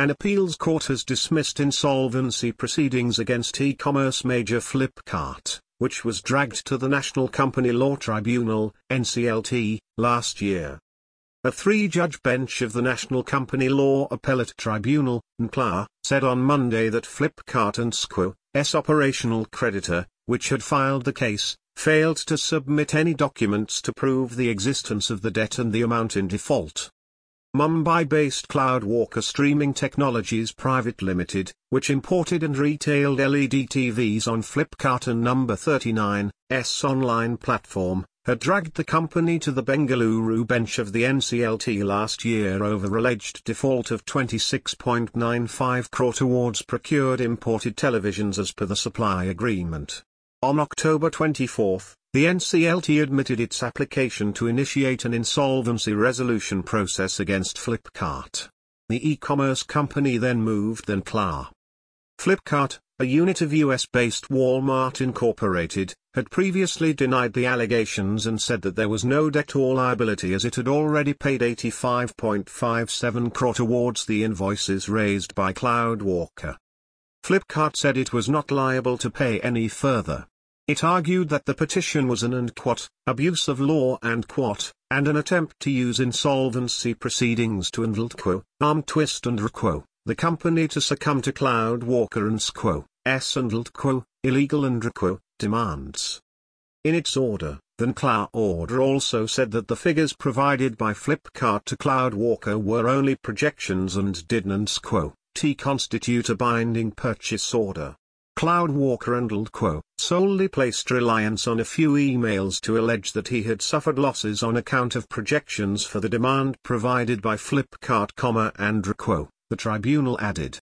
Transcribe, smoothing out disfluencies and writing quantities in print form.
An appeals court has dismissed insolvency proceedings against e-commerce major Flipkart, which was dragged to the National Company Law Tribunal, NCLT, last year. A three-judge bench of the National Company Law Appellate Tribunal, NCLA, said on Monday that Flipkart and SQ's operational creditor, which had filed the case, failed to submit any documents to prove the existence of the debt and the amount in default. Mumbai-based Cloudwalker Streaming Technologies Private Limited, which imported and retailed LED TVs on Flipkart and Number 39's online platform, had dragged the company to the Bengaluru bench of the NCLT last year over alleged default of 26.95 crore towards procured imported televisions as per the supply agreement. On October 24, the NCLT admitted its application to initiate an insolvency resolution process against Flipkart. The e-commerce company then moved to NCLA. Flipkart, a unit of US-based Walmart Incorporated, had previously denied the allegations and said that there was no debt or liability as it had already paid 85.57 crore towards the invoices raised by Cloudwalker. Flipkart said it was not liable to pay any further. It argued that the petition was an abuse of law and an attempt to use insolvency proceedings to arm twist and the company to succumb to Cloudwalker and SQ's illegal and demands. In its order, the NCLA order also said that the figures provided by Flipkart to Cloudwalker were only projections and did not constitute a binding purchase order. Cloudwalker and solely placed reliance on a few emails to allege that he had suffered losses on account of projections for the demand provided by Flipkart, and the tribunal added.